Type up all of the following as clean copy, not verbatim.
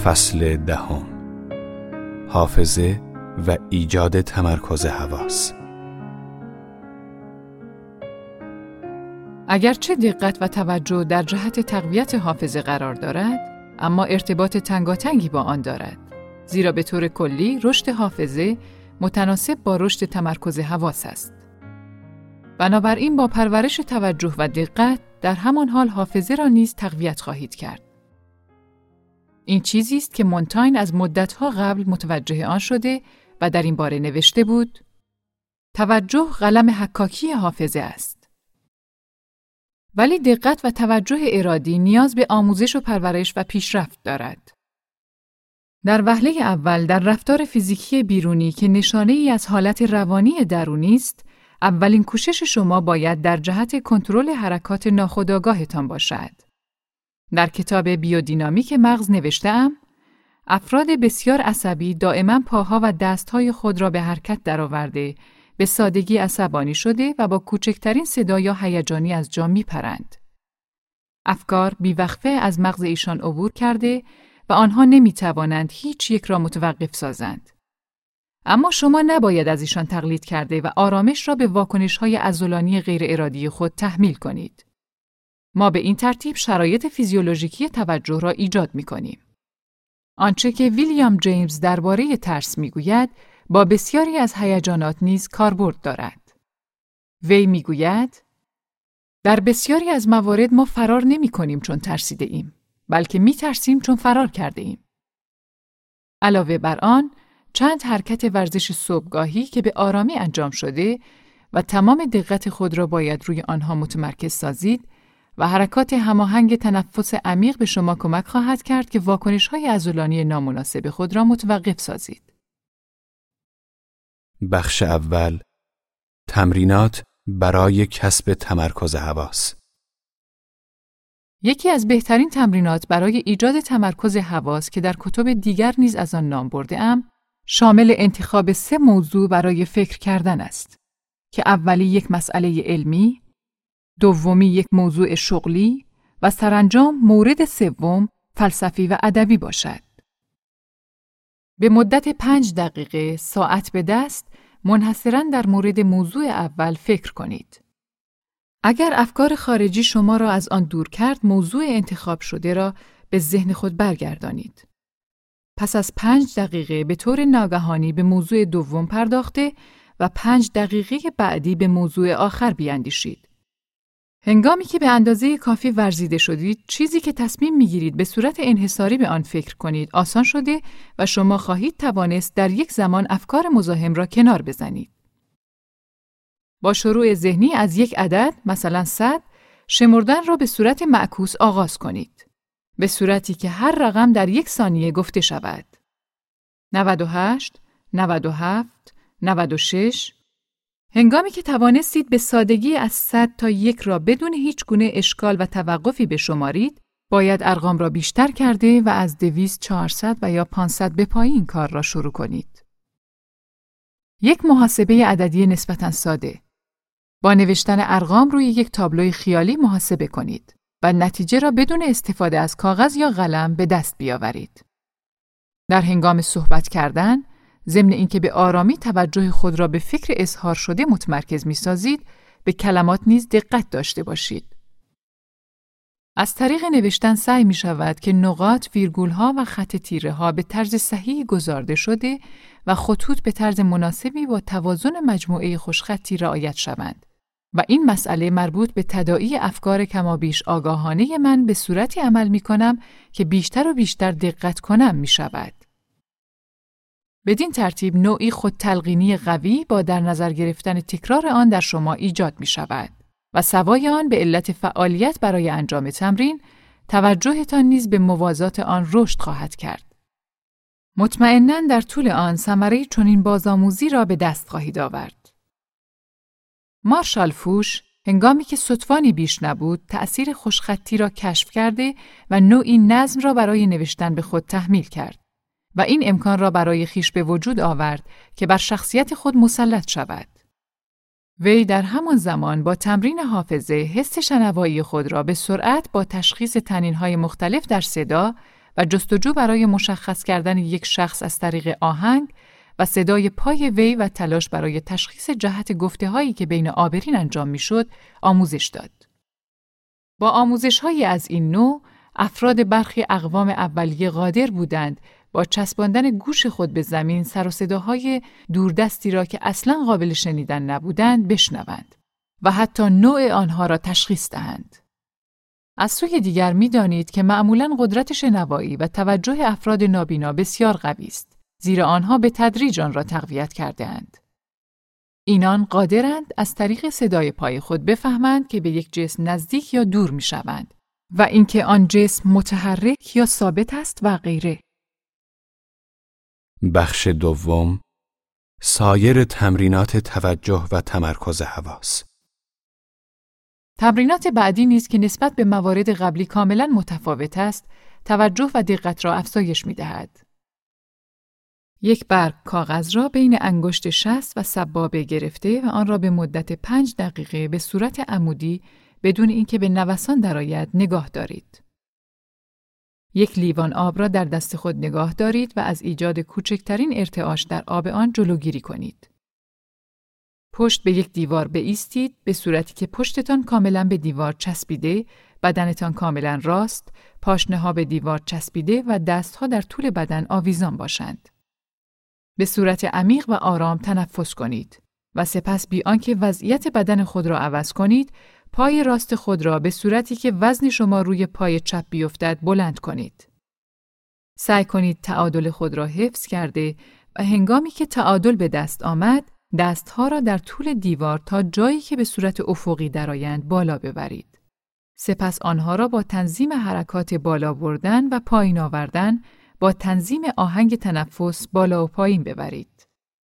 فصل 10. حافظه و ایجاد تمرکز حواس. اگرچه دقت و توجه در جهت تقویت حافظه قرار دارد، اما ارتباط تنگاتنگی با آن دارد. زیرا به طور کلی رشد حافظه متناسب با رشد تمرکز حواس است. بنابراین با پرورش توجه و دقت در همان حال حافظه را نیز تقویت خواهید کرد. این چیزی است که مونتاین از مدت‌ها قبل متوجه آن شده و در این باره نوشته بود: توجه قلم حکاکی حافظه است. ولی دقت و توجه ارادی نیاز به آموزش و پرورش و پیشرفت دارد. در وهله اول در رفتار فیزیکی بیرونی که نشانه‌ای از حالت روانی درونی است، اولین کوشش شما باید در جهت کنترل حرکات ناخودآگاهتان باشد. در کتاب بیودینامیک مغز نوشته‌ام: افراد بسیار عصبی دائما پاها و دستهای خود را به حرکت درآورده، به سادگی عصبانی شده و با کوچکترین صدا یا هیجانی از جا میپرند. افکار بیوقفه از مغز ایشان عبور کرده و آنها نمیتوانند هیچ یک را متوقف سازند. اما شما نباید از ایشان تقلید کرده و آرامش را به واکنش‌های عضلانی غیر ارادی خود تحمیل کنید. ما به این ترتیب شرایط فیزیولوژیکی توجه را ایجاد می‌کنیم. آنچه که ویلیام جیمز درباره ترس می‌گوید، با بسیاری از هیجانات نیز کاربرد دارد. وی می‌گوید: در بسیاری از موارد ما فرار نمی‌کنیم چون ترسیده ایم، بلکه می‌ترسیم چون فرار کرده ایم. علاوه بر آن، چند حرکت ورزش صبحگاهی که به آرامی انجام شده و تمام دقت خود را باید روی آنها متمرکز سازید و حرکات هماهنگ تنفس عمیق به شما کمک خواهد کرد که واکنش‌های عضلانی نامناسب خود را متوقف سازید. بخش اول: تمرینات برای کسب تمرکز حواس. یکی از بهترین تمرینات برای ایجاد تمرکز حواس که در کتب دیگر نیز از آن نام برده‌ام، شامل انتخاب 3 موضوع برای فکر کردن است که اولی یک مسئله علمی، دومی یک موضوع شغلی و سرانجام مورد سوم فلسفی و ادبی باشد. به مدت 5 دقیقه ساعت به دست منحصراً در مورد موضوع اول فکر کنید. اگر افکار خارجی شما را از آن دور کرد، موضوع انتخاب شده را به ذهن خود برگردانید. پس از 5 دقیقه به طور ناگهانی به موضوع دوم پرداخته و 5 دقیقه بعدی به موضوع آخر بیاندیشید. هنگامی که به اندازه کافی ورزیده شدید، چیزی که تصمیم می‌گیرید به صورت انحصاری به آن فکر کنید آسان شده و شما خواهید توانست در یک زمان افکار مزاحم را کنار بزنید. با شروع ذهنی از یک عدد، مثلا 100، شمردن را به صورت معکوس آغاز کنید. به صورتی که هر رقم در 1 ثانیه گفته شود. 98، 97، 96. هنگامی که توانستید به سادگی از 100 تا 1 را بدون هیچ گونه اشکال و توقفی بشمارید، باید ارقام را بیشتر کرده و از 200، 400 و یا 500 به پایین کار را شروع کنید. یک محاسبه عددی نسبتاً ساده. با نوشتن ارقام روی یک تابلوی خیالی محاسبه کنید و نتیجه را بدون استفاده از کاغذ یا قلم به دست بیاورید. در هنگام صحبت کردن، ضمن اینکه به آرامی توجه خود را به فکر اظهار شده متمرکز می‌سازید، به کلمات نیز دقت داشته باشید. از طریق نوشتن سعی می‌شود که نقاط، ویرگول‌ها و خط تیره‌ها به طرز صحیحی گذارده شده و خطوط به طرز مناسبی با توازن مجموعه خوشخطی رعایت شوند. و این مسئله مربوط به تداعی افکار کمابیش آگاهانه من به صورتی عمل می‌کنم که بیشتر و بیشتر دقت کنم می‌شود. بدین ترتیب نوعی خودتلقینی قوی با در نظر گرفتن تکرار آن در شما ایجاد می‌شود و سوای آن به علت فعالیت برای انجام تمرین، توجهتان نیز به موازات آن رشد خواهد کرد. مطمئناً در طول آن ثمره چنین بازآموزی را به دست خواهید آورد. مارشال فوش هنگامی که ستوانی بیش نبود، تأثیر خوشخطی را کشف کرده و نوعی نظم را برای نوشتن به خود تحمیل کرد و این امکان را برای خویش به وجود آورد که بر شخصیت خود مسلط شود. وی در همان زمان با تمرین حافظه حس شنوایی خود را به سرعت با تشخیص طنین‌های مختلف در صدا و جستجو برای مشخص کردن یک شخص از طریق آهنگ و صدای پای وی و تلاش برای تشخیص جهت گفته‌هایی که بین عابرین انجام می‌شد، آموزش داد. با آموزش‌هایی از این نوع، افراد برخی اقوام اولیه قادر بودند با چسباندن گوش خود به زمین سر و صداهای دوردستی را که اصلاً قابل شنیدن نبودند بشنوند و حتی نوع آنها را تشخیص دهند. از سوی دیگر می‌دانید که معمولاً قدرت شنوایی و توجه افراد نابینا بسیار قوی است، زیرا آنها به تدریج آن را تقویت کرده‌اند. اینان قادرند از طریق صدای پای خود بفهمند که به یک جسم نزدیک یا دور می‌شوند و اینکه آن جسم متحرک یا ثابت است و غیره. بخش دوم، سایر تمرینات توجه و تمرکز حواس. تمرینات بعدی نیز که نسبت به موارد قبلی کاملاً متفاوت است، توجه و دقت را افزایش می‌دهد. یک برگ کاغذ را بین انگشت شست و سبابه گرفته و آن را به مدت 5 دقیقه به صورت عمودی بدون اینکه به نوسان درآید نگاه دارید. یک لیوان آب را در دست خود نگاه دارید و از ایجاد کوچکترین ارتعاش در آب آن جلوگیری کنید. پشت به یک دیوار بایستید به صورتی که پشتتان کاملاً به دیوار چسبیده، بدنتان کاملاً راست، پاشنه‌ها به دیوار چسبیده و دستها در طول بدن آویزان باشند. به صورت عمیق و آرام تنفس کنید و سپس بی آنکه وضعیت بدن خود را عوض کنید، پای راست خود را به صورتی که وزن شما روی پای چپ بیفتد بلند کنید. سعی کنید تعادل خود را حفظ کرده و هنگامی که تعادل به دست آمد، دستها را در طول دیوار تا جایی که به صورت افقی درآیند بالا ببرید. سپس آنها را با تنظیم حرکات بالا بردن و پایین آوردن با تنظیم آهنگ تنفس بالا و پایین ببرید.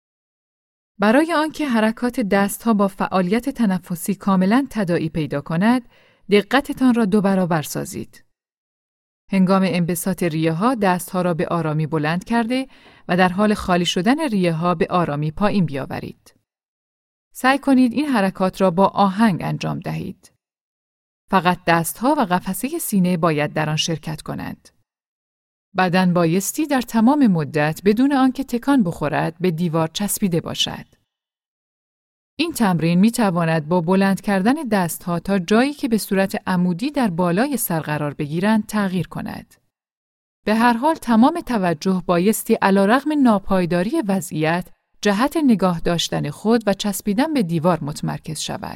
برای آنکه حرکات دستها با فعالیت تنفسی کاملاً تداعی پیدا کند، دقتتان را 2 برابر سازید. هنگام انبساط ریه‌ها دستها را به آرامی بلند کرده و در حال خالی شدن ریه‌ها به آرامی پایین بیاورید. سعی کنید این حرکات را با آهنگ انجام دهید. فقط دستها و قفسه سینه باید در آن شرکت کنند. بدن بایستی در تمام مدت بدون آنکه تکان بخورد به دیوار چسبیده باشد. این تمرین می تواند با بلند کردن دستها تا جایی که به صورت عمودی در بالای سر قرار بگیرند تغییر کند. به هر حال تمام توجه بایستی علیرغم ناپایداری وضعیت جهت نگاه داشتن خود و چسبیدن به دیوار متمرکز شود.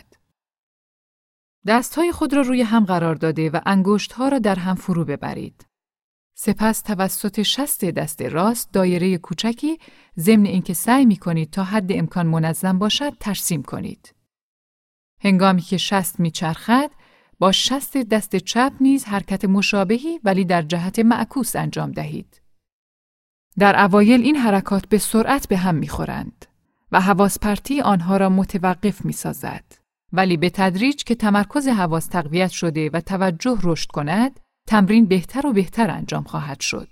دستهای خود را روی هم قرار داده و انگشتها را در هم فرو ببرید. سپس توسط شست دست راست دایره کوچکی ضمن اینکه سعی می‌کنید تا حد امکان منظم باشد ترسیم کنید. هنگامی که شست میچرخد، با شست دست چپ نیز حرکت مشابهی ولی در جهت معکوس انجام دهید. در اوایل این حرکات به سرعت به هم می‌خورند و حواس پرتی آنها را متوقف می‌سازد. ولی به تدریج که تمرکز حواس تقویت شده و توجه رشد کند، تمرین بهتر و بهتر انجام خواهد شد.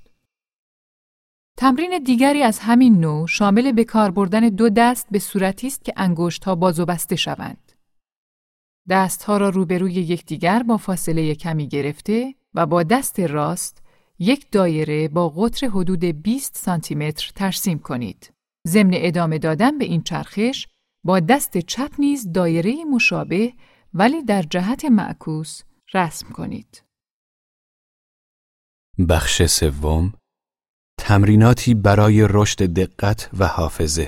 تمرین دیگری از همین نوع شامل به کار بردن 2 دست به صورتی است که انگشت‌ها باز و بسته شوند. دست‌ها را روبروی یکدیگر با فاصله کمی گرفته و با دست راست یک دایره با قطر حدود 20 سانتی متر ترسیم کنید. ضمن ادامه دادن به این چرخش با دست چپ نیز دایره مشابه ولی در جهت معکوس رسم کنید. بخش سوم، تمریناتی برای رشد دقت و حافظه.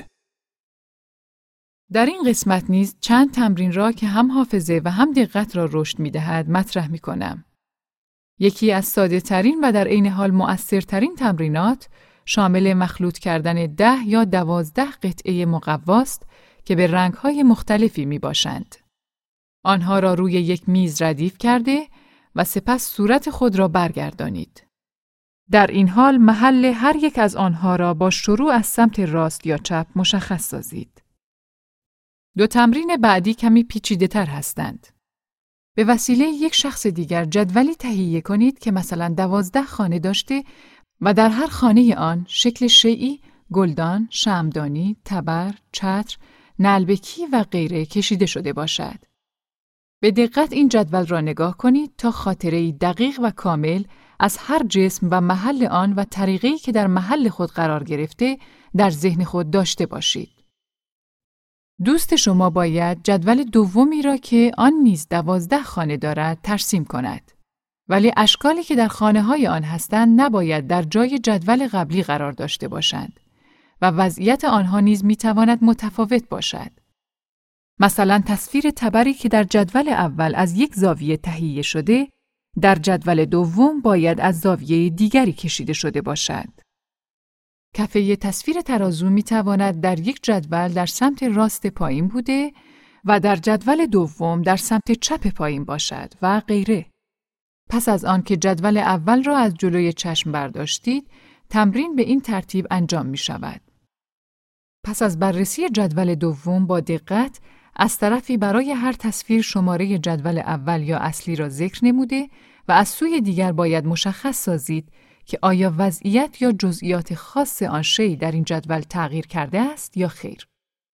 در این قسمت نیز چند تمرین را که هم حافظه و هم دقت را رشد می‌دهد مطرح می‌کنم. یکی از ساده‌ترین و در عین حال مؤثرترین تمرینات شامل مخلوط کردن 10 یا 12 قطعه مقواست که به رنگ‌های مختلفی می‌باشند. آنها را روی یک میز ردیف کرده و سپس صورت خود را برگردانید. در این حال محل هر یک از آنها را با شروع از سمت راست یا چپ مشخص سازید. 2 تمرین بعدی کمی پیچیده‌تر هستند. به وسیله یک شخص دیگر جدولی تهیه کنید که مثلا 12 خانه داشته و در هر خانه آن شکل شیئی، گلدان، شمعدانی، تبر، چتر، نعلبکی و غیره کشیده شده باشد. به دقت این جدول را نگاه کنید تا خاطره‌ای دقیق و کامل از هر جسم و محل آن و طریقی که در محل خود قرار گرفته در ذهن خود داشته باشید. دوست شما باید جدول دومی را که آن نیز 12 خانه دارد ترسیم کند. ولی اشکالی که در خانه‌های آن هستند نباید در جای جدول قبلی قرار داشته باشند و وضعیت آنها نیز می‌تواند متفاوت باشد. مثلا تصویر تبری که در جدول اول از یک زاویه تهیه شده، در جدول دوم باید از زاویه دیگری کشیده شده باشد. کفه تصویر ترازو می‌تواند در یک جدول در سمت راست پایین بوده و در جدول دوم در سمت چپ پایین باشد و غیره. پس از آن که جدول اول را از جلوی چشم برداشتید، تمرین به این ترتیب انجام می شود. پس از بررسی جدول دوم با دقت، از طرفی برای هر تصویر شماره جدول اول یا اصلی را ذکر نموده و از سوی دیگر باید مشخص سازید که آیا وضعیت یا جزئیات خاص آن شی در این جدول تغییر کرده است یا خیر.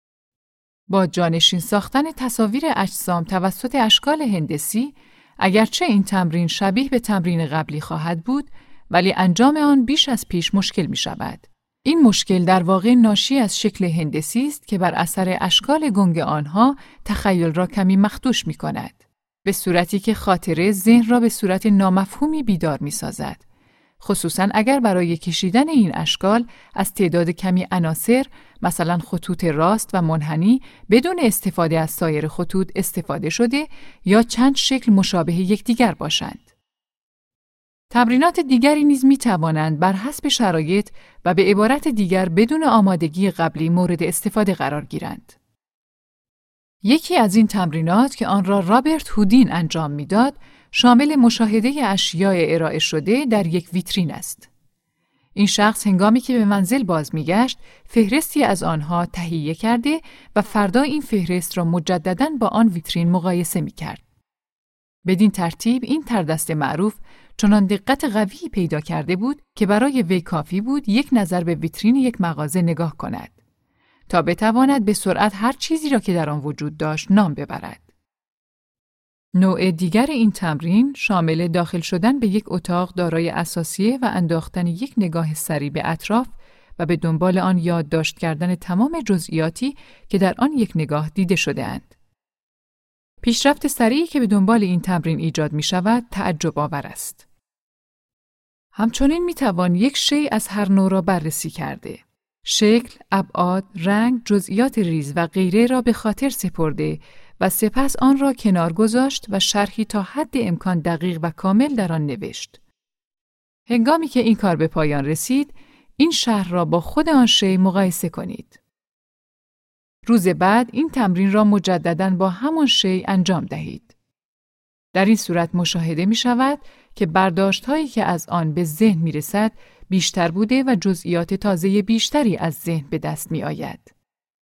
با جانشین ساختن تصاویر اجسام توسط اشکال هندسی، اگرچه این تمرین شبیه به تمرین قبلی خواهد بود، ولی انجام آن بیش از پیش مشکل می شود. این مشکل در واقع ناشی از شکل هندسی است که بر اثر اشکال گنگ آنها تخیل را کمی مخدوش می کند. به صورتی که خاطره ذهن را به صورت نامفهومی بیدار می سازد. خصوصاً اگر برای کشیدن این اشکال از تعداد کمی عناصر، مثلا خطوط راست و منحنی، بدون استفاده از سایر خطوط استفاده شده یا چند شکل مشابه یکدیگر باشند. تمرینات دیگری نیز می توانند بر حسب شرایط و به عبارت دیگر بدون آمادگی قبلی مورد استفاده قرار گیرند. یکی از این تمرینات که آن را رابرت هودین انجام میداد، شامل مشاهده اشیاء ارائه شده در یک ویترین است. این شخص هنگامی که به منزل باز میگشت، فهرستی از آنها تهیه کرده و فردا این فهرست را مجدداً با آن ویترین مقایسه میکرد. بدین ترتیب این تردست معروف چنان دقت قوی پیدا کرده بود که برای وی کافی بود یک نظر به ویترین یک مغازه نگاه کند تا بتواند به سرعت هر چیزی را که در آن وجود داشت نام ببرد. نوع دیگر این تمرین شامل داخل شدن به یک اتاق دارای اثاثیه و انداختن یک نگاه سریع به اطراف و به دنبال آن یادداشت کردن تمام جزئیاتی که در آن یک نگاه دیده شده اند. پیشرفت سریعی که به دنبال این تمرین ایجاد می شود تعجب آور است. همچنین می توان یک شی از هر نوع را بررسی کرده. شکل، ابعاد، رنگ، جزئیات ریز و غیره را به خاطر سپرده و سپس آن را کنار گذاشت و شرحی تا حد امکان دقیق و کامل در آن نوشت. هنگامی که این کار به پایان رسید، این شرح را با خود آن شی مقایسه کنید. روز بعد این تمرین را مجدداً با همان شی انجام دهید. در این صورت مشاهده می شود که برداشت‌هایی که از آن به ذهن می رسد بیشتر بوده و جزئیات تازه بیشتری از ذهن به دست می آید.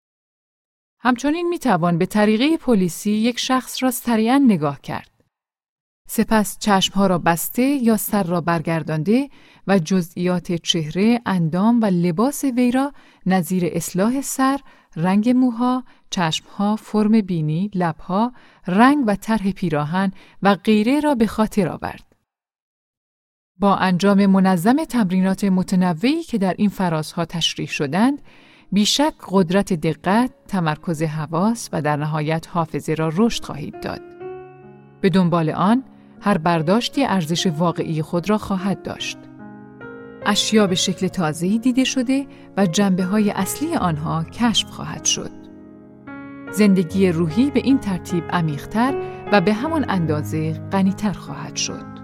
همچنین می توان به طریقه پلیسی یک شخص را سریعاً نگاه کرد. سپس چشمها را بسته یا سر را برگردانده و جزئیات چهره، اندام و لباس وی را نظیر اصلاح سر، رنگ موها، چشمها، فرم بینی، لبها، رنگ و طرح پیراهن و غیره را به خاطر آورد. با انجام منظم تمرینات متنوعی که در این فرازها تشریح شدند، بیشک قدرت دقت، تمرکز حواس و در نهایت حافظه را رشد خواهید داد. به دنبال آن، هر برداشتی ارزش واقعی خود را خواهد داشت. اشیا به شکل تازه‌ای دیده شده و جنبه‌های اصلی آنها کشف خواهد شد. زندگی روحی به این ترتیب عمیق‌تر و به همان اندازه غنی‌تر خواهد شد.